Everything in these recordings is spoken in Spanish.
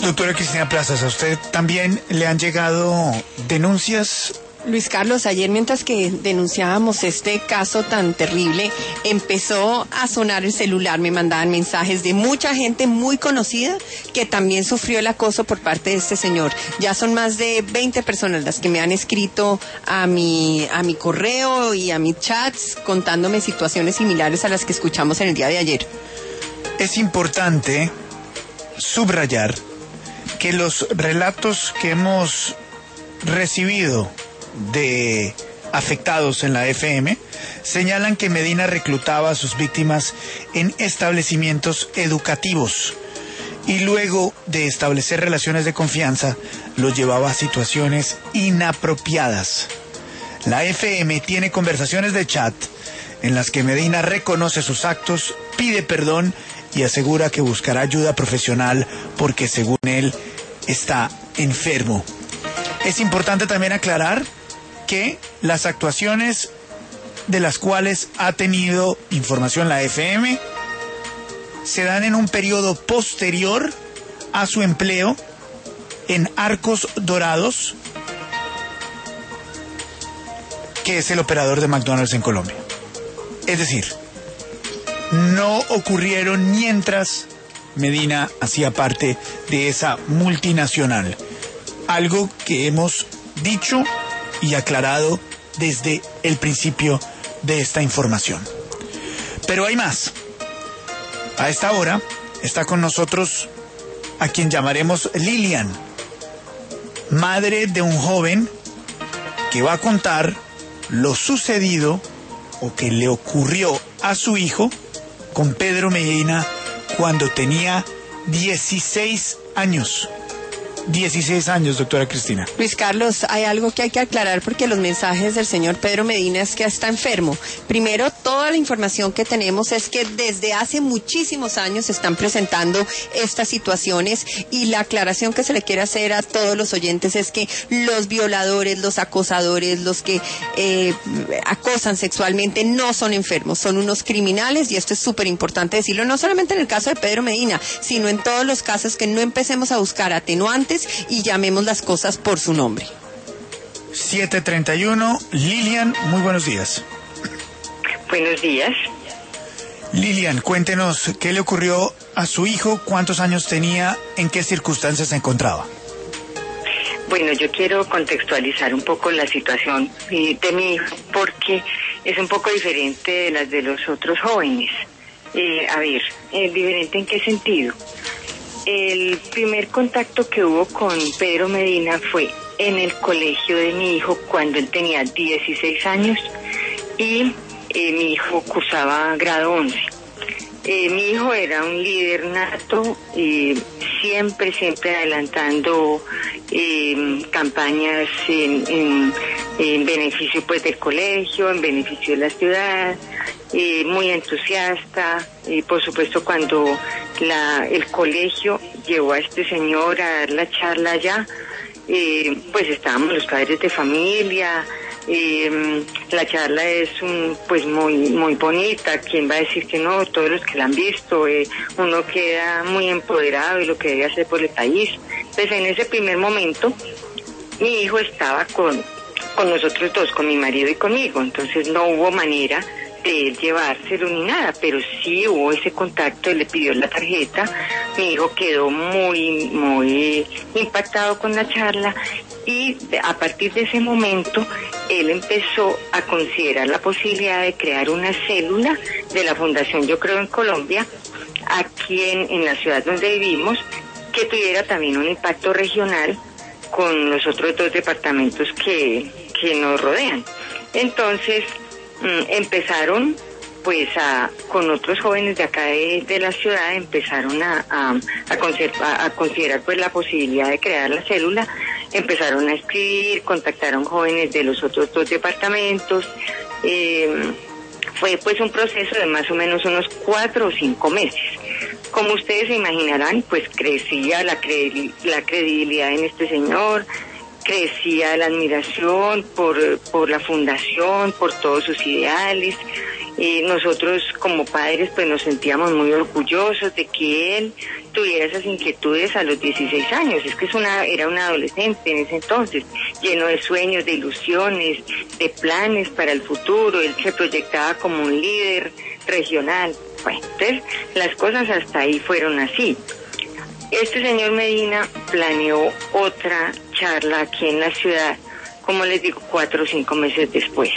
Doctora Cristina Plazas, ¿a usted también le han llegado denuncias? Luis Carlos, ayer mientras que denunciábamos este caso tan terrible, empezó a sonar el celular, me mandaban mensajes de mucha gente muy conocida que también sufrió el acoso por parte de este señor. Ya son más de 20 personas las que me han escrito a mi correo y a mis chats contándome situaciones similares a las que escuchamos en el día de ayer. Es importante subrayar que los relatos que hemos recibido de afectados en la FM señalan que Medina reclutaba a sus víctimas en establecimientos educativos y luego de establecer relaciones de confianza los llevaba a situaciones inapropiadas. La FM tiene conversaciones de chat en las que Medina reconoce sus actos, pide perdón y asegura que buscará ayuda profesional porque según él está enfermo. Es importante también aclarar que las actuaciones de las cuales ha tenido información la FM se dan en un periodo posterior a su empleo en Arcos Dorados, que es el operador de McDonald's en Colombia. Es decir, no ocurrieron mientras Medina hacía parte de esa multinacional. Algo que hemos dicho y aclarado desde el principio de esta información. Pero hay más. A esta hora está con nosotros a quien llamaremos Lilian, madre de un joven que va a contar lo sucedido o que le ocurrió a su hijo con Pedro Medina cuando tenía 16 años. 16 años, doctora Cristina. Luis Carlos, hay algo que hay que aclarar porque los mensajes del señor Pedro Medina es que está enfermo. Primero, toda la información que tenemos es que desde hace muchísimos años se están presentando estas situaciones y la aclaración que se le quiere hacer a todos los oyentes es que los violadores, los acosadores, los que acosan sexualmente no son enfermos, son unos criminales y esto es súper importante decirlo, no solamente en el caso de Pedro Medina, sino en todos los casos que no empecemos a buscar atenuantes y llamemos las cosas por su nombre. 7:31, Lilian, muy buenos días. Buenos días. Lilian, cuéntenos qué le ocurrió a su hijo, cuántos años tenía, en qué circunstancias se encontraba. Bueno, yo quiero contextualizar un poco la situación de mi hijo porque es un poco diferente de las de los otros jóvenes. ¿Diferente en qué sentido? El primer contacto que hubo con Pedro Medina fue en el colegio de mi hijo cuando él tenía 16 años y mi hijo cursaba grado 11. Mi hijo era un líder nato, siempre adelantando campañas en beneficio pues del colegio, en beneficio de la ciudad, muy entusiasta. Por supuesto, cuando el colegio llevó a este señor a dar la charla allá, pues estábamos los padres de familia. La charla es pues muy bonita. ¿Quién va a decir que no? Todos los que la han visto, uno queda muy empoderado de lo que debe hacer por el país. Entonces, en ese primer momento, mi hijo estaba con nosotros dos, con mi marido y conmigo. Entonces, no hubo manera de llevárselo ni nada, pero sí hubo ese contacto. Él le pidió la tarjeta. Mi hijo quedó muy impactado con la charla y a partir de ese momento él empezó a considerar la posibilidad de crear una célula de la Fundación Yo Creo en Colombia aquí en la ciudad donde vivimos, que tuviera también un impacto regional con los otros dos departamentos que nos rodean. Entonces empezaron pues con otros jóvenes de acá de la ciudad, empezaron a considerar pues la posibilidad de crear la célula, empezaron a escribir, contactaron jóvenes de los otros dos departamentos. Fue pues un proceso de más o menos unos 4 o 5 meses. Como ustedes se imaginarán, pues crecía la credibilidad en este señor, crecía la admiración por la fundación, por todos sus ideales. Nosotros como padres pues nos sentíamos muy orgullosos de que él tuviera esas inquietudes a los 16 años. Es que era un adolescente en ese entonces, lleno de sueños, de ilusiones, de planes para el futuro. Él se proyectaba como un líder regional. Bueno, entonces las cosas hasta ahí fueron así. Este señor Medina planeó otra charla aquí en la ciudad, como les digo, 4 o 5 meses después.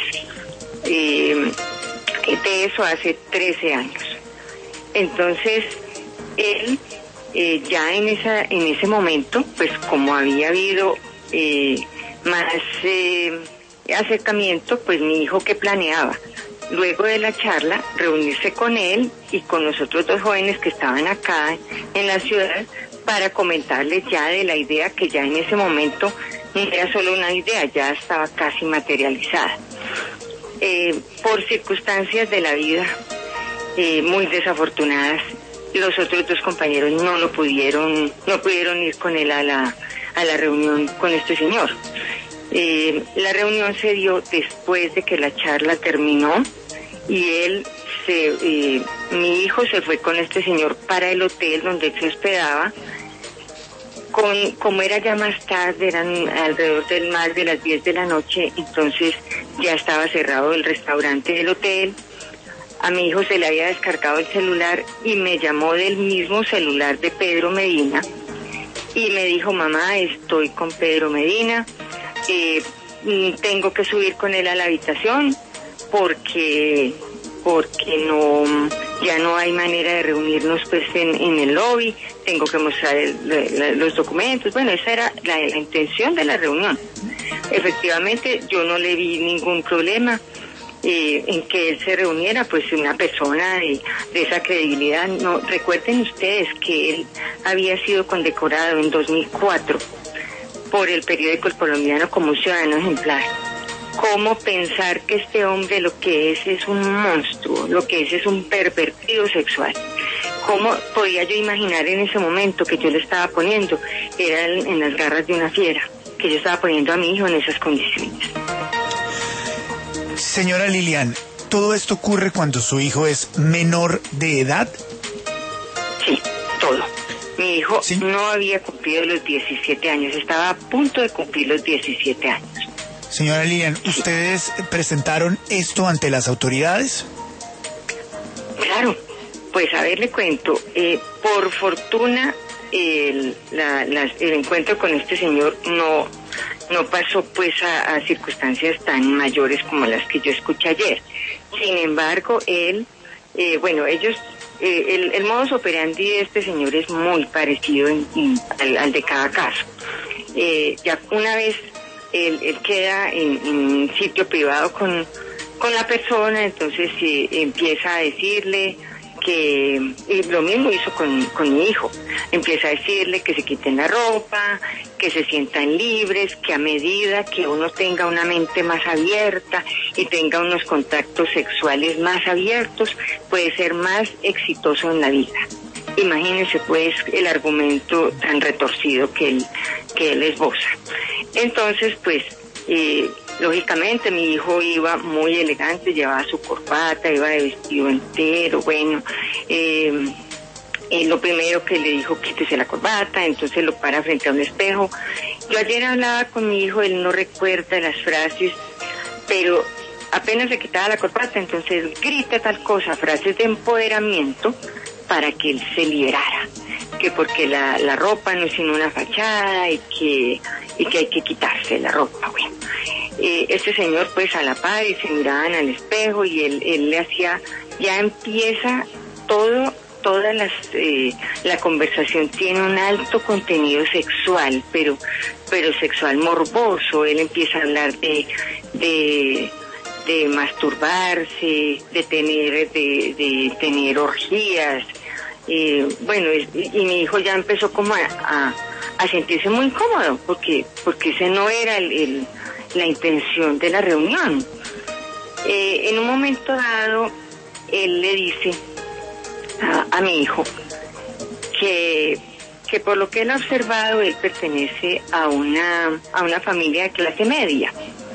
De eso hace 13 años. Entonces, él ya en ese momento, pues como había habido más acercamiento, pues mi hijo que planeaba, luego de la charla, reunirse con él y con los otros 2 jóvenes que estaban acá en la ciudad para comentarles ya de la idea que ya en ese momento no era solo una idea, ya estaba casi materializada. Por circunstancias de la vida muy desafortunadas, los otros 2 compañeros no pudieron ir con él a la reunión con este señor. La reunión se dio después de que la charla terminó y mi hijo se fue con este señor para el hotel donde él se hospedaba. Como era ya más tarde, eran alrededor más de las 10 de la noche, entonces ya estaba cerrado el restaurante del hotel. A mi hijo se le había descargado el celular y me llamó del mismo celular de Pedro Medina y me dijo: mamá, estoy con Pedro Medina, tengo que subir con él a la habitación porque ya no hay manera de reunirnos pues en el lobby, tengo que mostrar los documentos. Bueno, esa era la intención de la reunión. Efectivamente, yo no le vi ningún problema en que él se reuniera, pues una persona de esa credibilidad. No, recuerden ustedes que él había sido condecorado en 2004 por el periódico El Colombiano como un ciudadano ejemplar. ¿Cómo pensar que este hombre lo que es un monstruo, lo que es un pervertido sexual? ¿Cómo podía yo imaginar en ese momento que yo le estaba poniendo? Era en las garras de una fiera, que yo estaba poniendo a mi hijo en esas condiciones. Señora Lilian, ¿todo esto ocurre cuando su hijo es menor de edad? Sí, todo. Mi hijo ¿Sí? No había cumplido los 17 años, estaba a punto de cumplir los 17 años. Señora Lilian, ¿ustedes presentaron esto ante las autoridades? Claro, pues a ver, le cuento. Por fortuna, el encuentro con este señor no pasó pues a circunstancias tan mayores como las que yo escuché ayer. Sin embargo, el modus operandi de este señor es muy parecido al de cada caso. Ya una vez él queda en un sitio privado con la persona, entonces empieza a decirle que, y lo mismo hizo con mi hijo, empieza a decirle que se quiten la ropa, que se sientan libres, que a medida que uno tenga una mente más abierta y tenga unos contactos sexuales más abiertos, puede ser más exitoso en la vida. Imagínense pues el argumento tan retorcido que él esboza. Entonces pues lógicamente mi hijo iba muy elegante, llevaba su corbata, iba de vestido entero, bueno, lo primero que le dijo: quítese la corbata. Entonces lo para frente a un espejo. Yo ayer hablaba con mi hijo, él no recuerda las frases, pero apenas se quitaba la corbata, entonces grita tal cosa, frases de empoderamiento para que él se liberara, que porque la ropa no es sino una fachada y que hay que quitarse la ropa. Bueno, este señor pues a la par y se miraban al espejo y él le hacía, ya empieza toda la conversación tiene un alto contenido sexual, pero sexual morboso. Él empieza a hablar de masturbarse, de tener orgías. Bueno, y mi hijo ya empezó como a sentirse muy incómodo porque ese no era la intención de la reunión. En un momento dado, él le dice a mi hijo que por lo que él ha observado, él pertenece a una familia de clase media.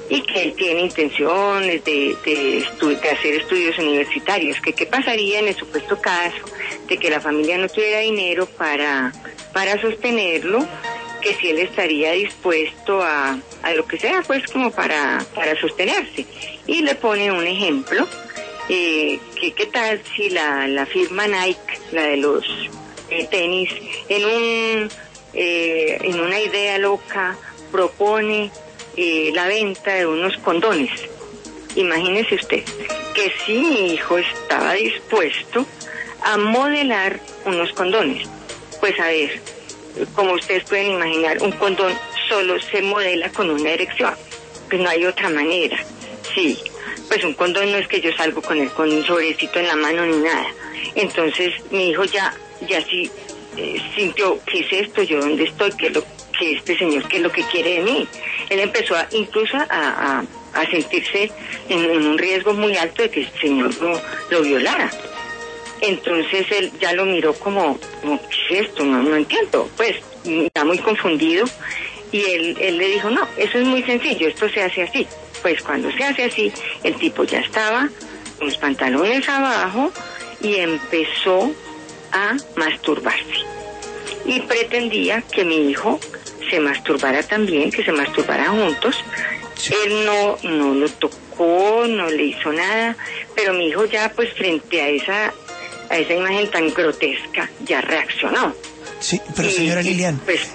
y que él tiene intenciones de hacer estudios universitarios, que qué pasaría en el supuesto caso de que la familia no tuviera dinero para sostenerlo, que si él estaría dispuesto a lo que sea, pues como para sostenerse. Y le pone un ejemplo, que qué tal si la firma Nike, la de los tenis, en una idea loca propone la venta de unos condones. Imagínese usted que si mi hijo estaba dispuesto a modelar unos condones. Pues a ver, como ustedes pueden imaginar, un condón solo se modela con una erección, pues no hay otra manera. Sí, pues un condón no es que yo salgo con un sobrecito en la mano ni nada. Entonces mi hijo ya sí sintió, ¿qué es esto? ¿Yo dónde estoy? ¿Qué es lo que este señor, qué es lo que quiere de mí? Él empezó incluso a sentirse en un riesgo muy alto de que el señor lo violara. Entonces él ya lo miró como ¿qué es esto? No entiendo, pues está muy confundido, y él le dijo, no, eso es muy sencillo, esto se hace así. Pues cuando se hace así, el tipo ya estaba con los pantalones abajo y empezó a masturbarse, y pretendía que mi hijo se masturbara también, que se masturbaran juntos. Él no lo tocó, no le hizo nada, pero mi hijo ya pues frente a esa imagen tan grotesca ya reaccionó. Sí, pero señora Lilian, pues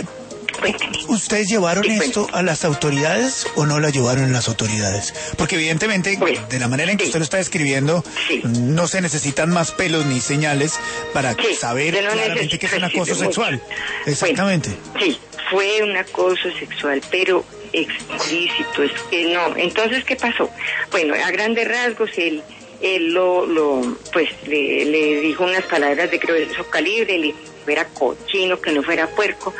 ¿ustedes llevaron esto a las autoridades o no lo llevaron a las autoridades? Porque evidentemente, de la manera en que usted lo está describiendo, no se necesitan más pelos ni señales para saber claramente que es un acoso sexual. Exactamente. Bueno, sí, fue un acoso sexual, pero explícito, es que no. Entonces, ¿qué pasó? Bueno, a grandes rasgos, él pues le dijo unas palabras de grueso calibre, le fuera cochino, que no fuera puerco.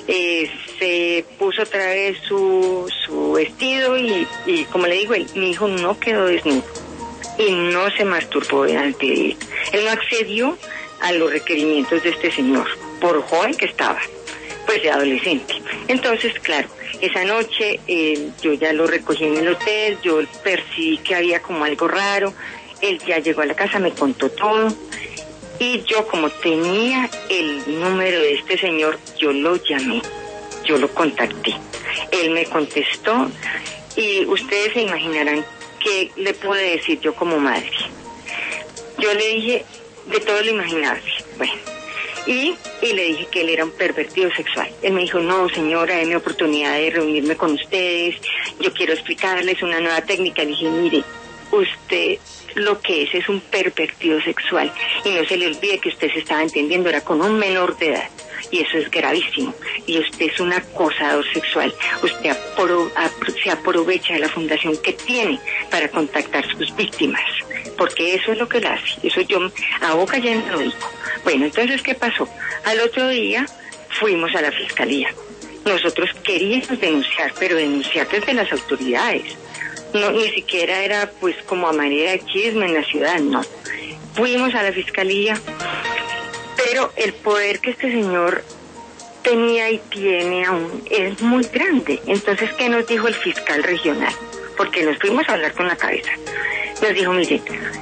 Se puso otra vez su vestido y como le digo, mi hijo no quedó desnudo y no se masturbó delante de él. Él no accedió a los requerimientos de este señor, por joven que estaba, pues de adolescente. Entonces, claro, esa noche yo ya lo recogí en el hotel, yo percibí que había como algo raro. Él ya llegó a la casa, me contó todo, y yo, como tenía el número de este señor, yo lo llamé, yo lo contacté. Él me contestó, y ustedes se imaginarán qué le pude decir yo como madre. Yo le dije de todo lo imaginable, bueno, y le dije que él era un pervertido sexual. Él me dijo, no señora, déme oportunidad de reunirme con ustedes, yo quiero explicarles una nueva técnica. Le dije, mire, usted lo que es un pervertido sexual, y no se le olvide que usted se estaba entendiendo, era con un menor de edad, y eso es gravísimo, y usted es un acosador sexual. Usted se aprovecha de la fundación que tiene para contactar sus víctimas, porque eso es lo que él hace. Eso yo a boca llena lo digo. Bueno, entonces, ¿qué pasó? Al otro día fuimos a la fiscalía. Nosotros queríamos denunciar, pero denunciar desde las autoridades. No, ni siquiera era pues como a manera de chisme en la ciudad, no. Fuimos a la fiscalía, pero el poder que este señor tenía y tiene aún es muy grande. Entonces, ¿qué nos dijo el fiscal regional? Porque nos fuimos a hablar con la cabeza. Nos dijo, miren,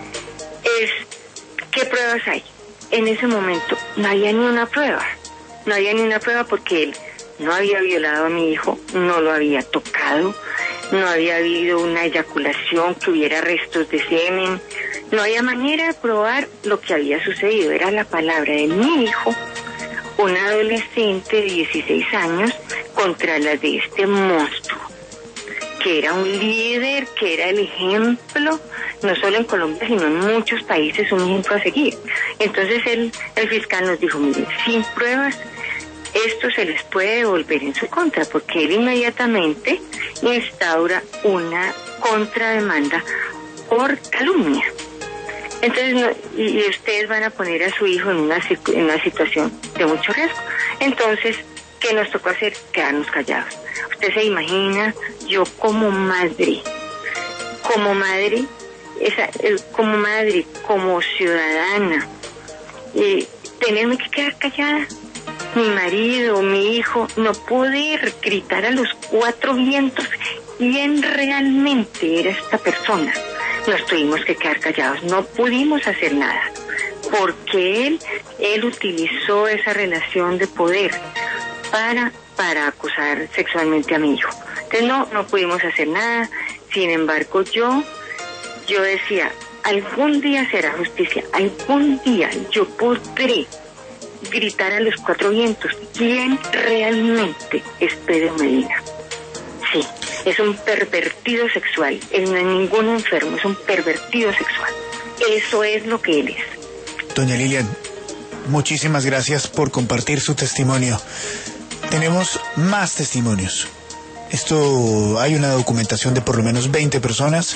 ¿qué pruebas hay? En ese momento no había ni una prueba. No había ni una prueba porque él no había violado a mi hijo, no lo había tocado, no había habido una eyaculación que hubiera restos de semen, no había manera de probar lo que había sucedido. Era la palabra de mi hijo, un adolescente de 16 años, contra la de este monstruo, que era un líder, que era el ejemplo, no solo en Colombia, sino en muchos países, un ejemplo a seguir. Entonces el fiscal nos dijo, miren, sin pruebas, esto se les puede devolver en su contra, porque él inmediatamente instaura una contrademanda por calumnia. Entonces, y ustedes van a poner a su hijo en una situación de mucho riesgo. Entonces, ¿qué nos tocó hacer? Quedarnos callados. Usted se imagina, yo como madre, como ciudadana, tenerme que quedar callada. Mi marido, mi hijo, no poder gritar a los cuatro vientos quién realmente era esta persona, nos tuvimos que quedar callados, no pudimos hacer nada, porque él utilizó esa relación de poder para acusar sexualmente a mi hijo. Entonces no pudimos hacer nada. Sin embargo, yo decía, algún día se hará justicia, algún día yo podré gritar a los cuatro vientos quién realmente es Pedro Medina. Sí, es un pervertido sexual, él no es ningún enfermo, es un pervertido sexual. Eso es lo que él es. Doña Lilian, muchísimas gracias por compartir su testimonio. Tenemos más testimonios. Hay una documentación de por lo menos 20 personas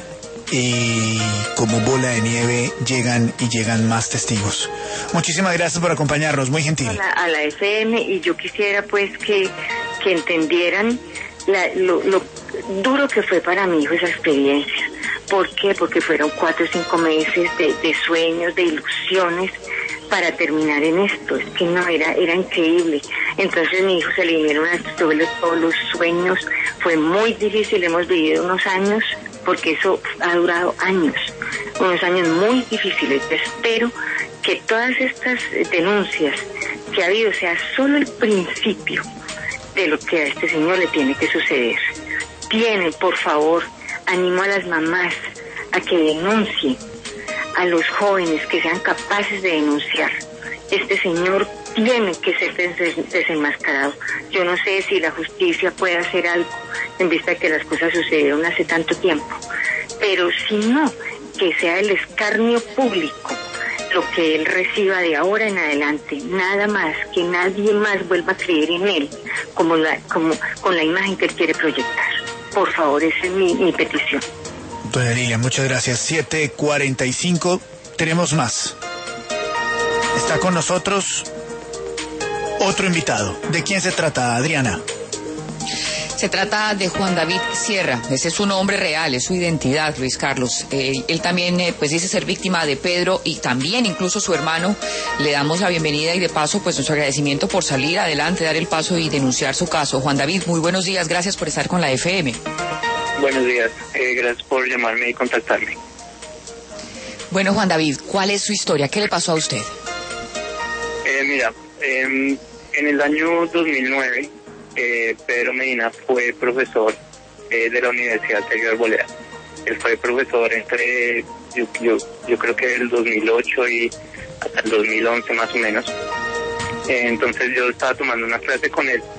y como bola de nieve llegan más testigos. Muchísimas gracias por acompañarnos, muy gentil. A la FM, y yo quisiera pues que entendieran lo duro que fue para mi hijo esa experiencia. ¿Por qué? Porque fueron 4 o 5 meses de sueños, de ilusiones para terminar en esto. Es que no, era increíble. Entonces mi hijo se le vinieron todos los sueños. Fue muy difícil, hemos vivido unos años, porque eso ha durado años, unos años muy difíciles. Espero que todas estas denuncias que ha habido sea solo el principio de lo que a este señor le tiene que suceder. Por favor, animo a las mamás a que denuncien, a los jóvenes que sean capaces de denunciar. Este señor tiene que ser desenmascarado. Yo no sé si la justicia puede hacer algo en vista de que las cosas sucedieron hace tanto tiempo, pero si no, que sea el escarnio público lo que él reciba de ahora en adelante, nada más, que nadie más vuelva a creer en él como con la imagen que él quiere proyectar. Por favor, esa es mi petición. Doña Lilian, muchas gracias. 7:45, tenemos más. Está con nosotros otro invitado. ¿De quién se trata, Adriana? Se trata de Juan David Sierra. Ese es su nombre real, es su identidad, Luis Carlos. Él también pues dice ser víctima de Pedro, y también incluso su hermano. Le damos la bienvenida y de paso pues nuestro agradecimiento por salir adelante, dar el paso y denunciar su caso. Juan David, muy buenos días, gracias por estar con la FM. Buenos días, gracias por llamarme y contactarme. Bueno, Juan David, ¿cuál es su historia? ¿Qué le pasó a usted? Mira, en el año 2009, Pedro Medina fue profesor de la Universidad Sergio Arboleda. Él fue profesor entre, yo creo que del 2008 y hasta el 2011 más o menos. Entonces yo estaba tomando una clase con él.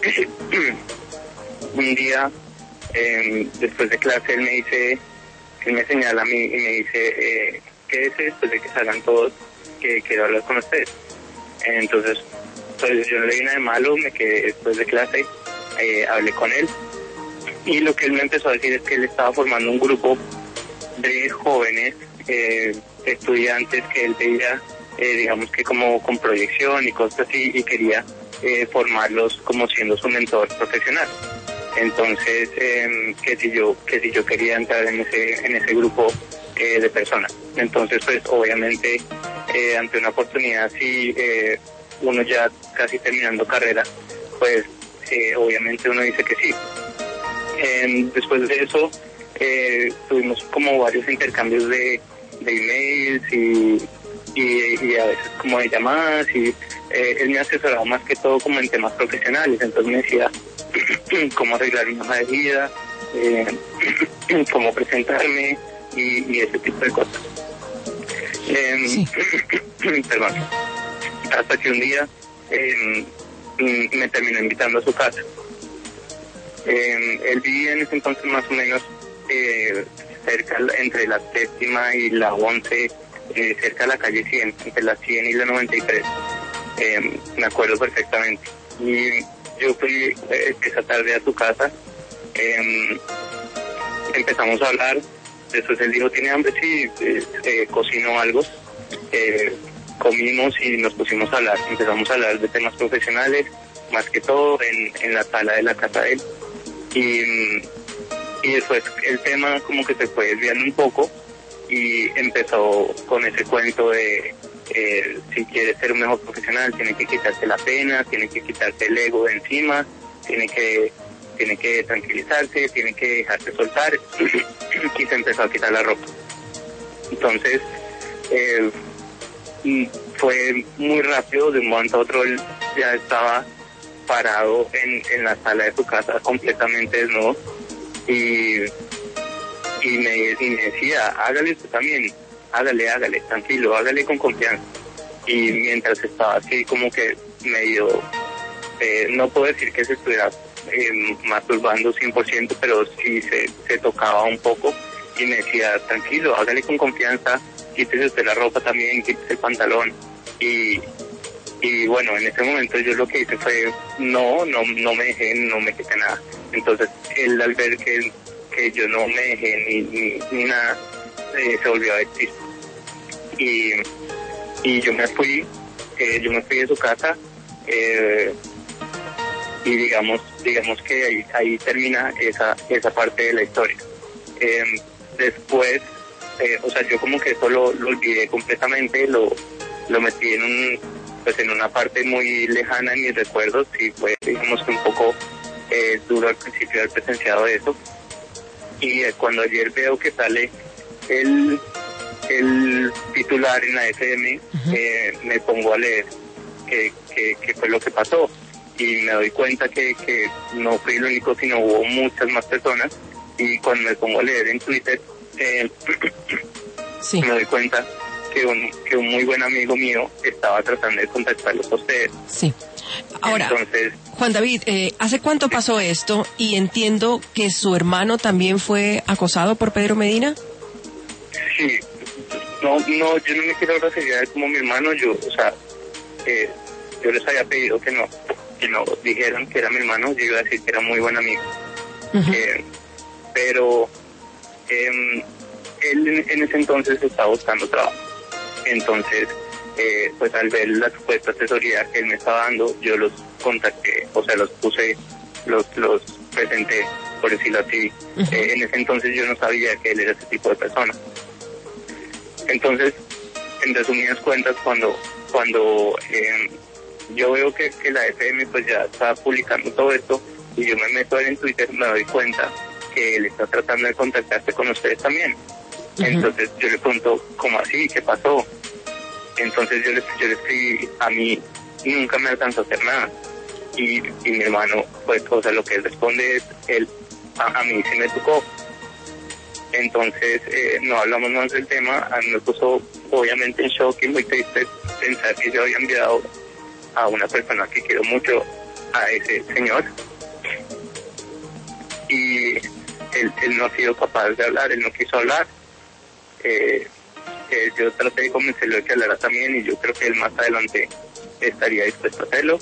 Un día, después de clase, él me señala a mí y me dice, quédese después de que salgan todos, que quiero hablar con ustedes. Entonces, pues yo no le vi nada de malo, me quedé después de clase, hablé con él, y lo que él me empezó a decir es que él estaba formando un grupo de jóvenes estudiantes que él veía, digamos que como con proyección y cosas así, y quería formarlos como siendo su mentor profesional. Entonces, que si yo quería entrar en ese grupo de personas. Entonces, pues obviamente, ante una oportunidad así, uno ya casi terminando carrera, pues obviamente uno dice que sí. Después de eso, tuvimos como varios intercambios de emails y a veces como de llamadas, y él me asesoraba más que todo como en temas profesionales. Entonces me decía cómo arreglar mi hoja de vida, cómo presentarme y ese tipo de cosas. Sí. Perdón. Hasta que un día me terminó invitando a su casa. Él vivía en ese entonces más o menos cerca, entre la 7ª y la 11, cerca de la calle 100, entre la 100 y la 93. Me acuerdo perfectamente. Y yo fui esa tarde a su casa, empezamos a hablar. Después él dijo, ¿tiene hambre? Sí, cocinó algo. Comimos y nos pusimos a hablar. Empezamos a hablar de temas profesionales, más que todo en la sala de la casa de él. Y después el tema como que se fue desviando un poco y empezó con ese cuento de si quieres ser un mejor profesional tiene que quitarse la pena, tiene que quitarse el ego de encima, tiene que tiene que tranquilizarse, tiene que dejarse soltar, y se empezó a quitar la ropa. Entonces, fue muy rápido, de un momento a otro él ya estaba parado en la sala de su casa completamente desnudo, y me decía, hágale usted también, hágale, tranquilo, hágale con confianza. Y mientras estaba así como que medio, no puedo decir que se estuviera masturbando 100%, pero sí se tocaba un poco, y me decía, tranquilo, hágale con confianza, quítese usted la ropa también, quítese el pantalón. Y bueno, en ese momento yo lo que hice fue, no me dejé, no me quité nada. Entonces él, al ver que yo no me dejé ni nada, se volvió a vestir. Y yo me fui de su casa, y digamos que ahí termina esa parte de la historia. Después, o sea, yo como que eso lo olvidé completamente, lo metí en una parte muy lejana en mis recuerdos, y fue, digamos que un poco duro al principio haber presenciado eso. Y cuando ayer veo que sale el titular en la FM, me pongo a leer qué fue lo que pasó, y me doy cuenta que no fui el único, sino hubo muchas más personas. Y cuando me pongo a leer en Twitter, sí, me doy cuenta que un muy buen amigo mío estaba tratando de contactarlos a ustedes. Sí. Ahora, entonces, Juan David, ¿hace cuánto pasó esto? Y entiendo que su hermano también fue acosado por Pedro Medina. Sí, no, yo no me quiero referir a él como mi hermano. Yo les había pedido que no dijeran que era mi hermano. Yo iba a decir que era muy buen amigo. Pero él en ese entonces estaba buscando trabajo. Entonces, pues al ver la supuesta asesoría que él me estaba dando, yo los contacté, o sea, los presenté, por decirlo así. En ese entonces yo no sabía que él era ese tipo de persona. Entonces, en resumidas cuentas, cuando yo veo que la FM pues ya está publicando todo esto, y yo me meto en Twitter, me doy cuenta que él está tratando de contactarse con ustedes también. Entonces yo le pregunto, ¿cómo así? ¿Qué pasó? Entonces yo le escribí, a mí nunca me alcanzó a hacer nada. Y mi hermano, pues, o sea, lo que él responde es, a mí sí me tocó. Entonces no hablamos más del tema. A mí me puso obviamente en shock y muy triste pensar que yo había enviado a una persona que quiero mucho a ese señor, y él no ha sido capaz de hablar, él no quiso hablar. Yo traté de convencerlo de que hablara también, y yo creo que él más adelante estaría dispuesto a hacerlo.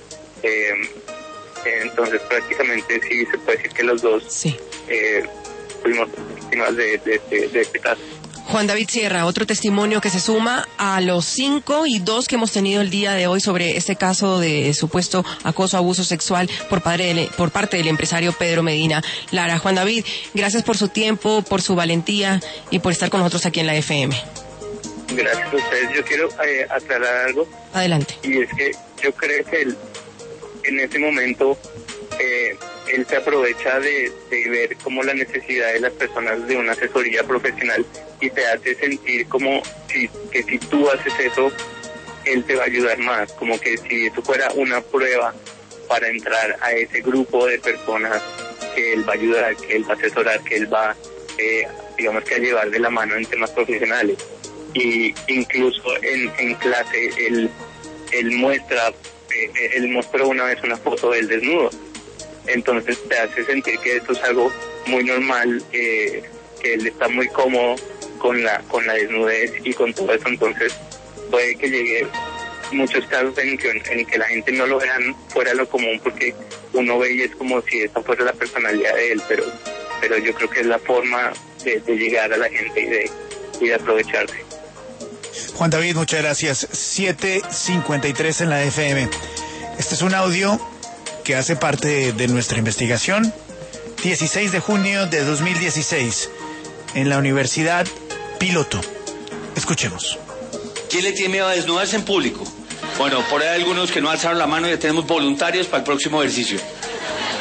Entonces prácticamente sí se puede decir que los dos fuimos víctimas de este caso. Juan David Sierra, otro testimonio que se suma a los 5 y 2 que hemos tenido el día de hoy sobre este caso de supuesto acoso, abuso sexual por parte del empresario Pedro Medina Lara. Juan David, gracias por su tiempo, por su valentía y por estar con nosotros aquí en la FM. Gracias a ustedes. Yo quiero aclarar algo. Adelante. Y es que yo creo que en ese momento él se aprovecha de ver como la necesidad de las personas de una asesoría profesional, y te hace sentir como que si tú haces eso, él te va a ayudar más, como que si eso fuera una prueba para entrar a ese grupo de personas que él va a ayudar, que él va a asesorar, que él va digamos que a llevar de la mano en temas profesionales. Y incluso en clase él mostró una vez una foto del desnudo. Entonces te hace sentir que esto es algo muy normal, que él está muy cómodo con la desnudez y con todo eso. Entonces puede que llegue muchos casos en que la gente no lo vean fuera de lo común, porque uno ve y es como si esta fuera la personalidad de él, pero yo creo que es la forma de llegar a la gente y de aprovecharse. Juan David, muchas gracias. 7:53 en la FM. Este es un audio que hace parte de nuestra investigación. 16 de junio de 2016, en la Universidad Piloto. Escuchemos. ¿Quién le tiene miedo a desnudarse en público? Bueno, por ahí hay algunos que no alzaron la mano, y ya tenemos voluntarios para el próximo ejercicio.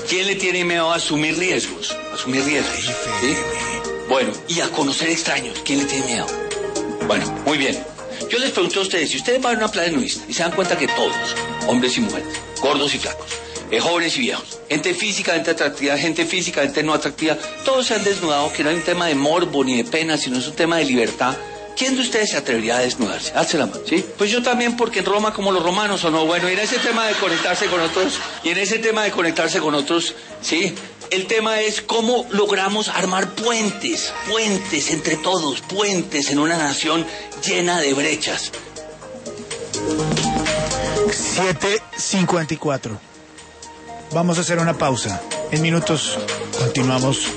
¿Quién le tiene miedo a asumir riesgos? Asumir riesgos, ¿sí? Bueno, y a conocer extraños. ¿Quién le tiene miedo? Bueno, muy bien. Yo les pregunto a ustedes, si ustedes van a una playa nudista y se dan cuenta que todos, hombres y mujeres, gordos y flacos, jóvenes y viejos, gente físicamente atractiva, gente físicamente no atractiva, todos se han desnudado, que no hay un tema de morbo ni de pena, sino es un tema de libertad. ¿Quién de ustedes se atrevería a desnudarse? Hazte la mano, ¿sí? Pues yo también, porque en Roma como los romanos, ¿o no? Bueno, y en ese tema de conectarse con otros, ¿sí? El tema es cómo logramos armar puentes entre todos, puentes en una nación llena de brechas. 7:54. Vamos a hacer una pausa. En minutos continuamos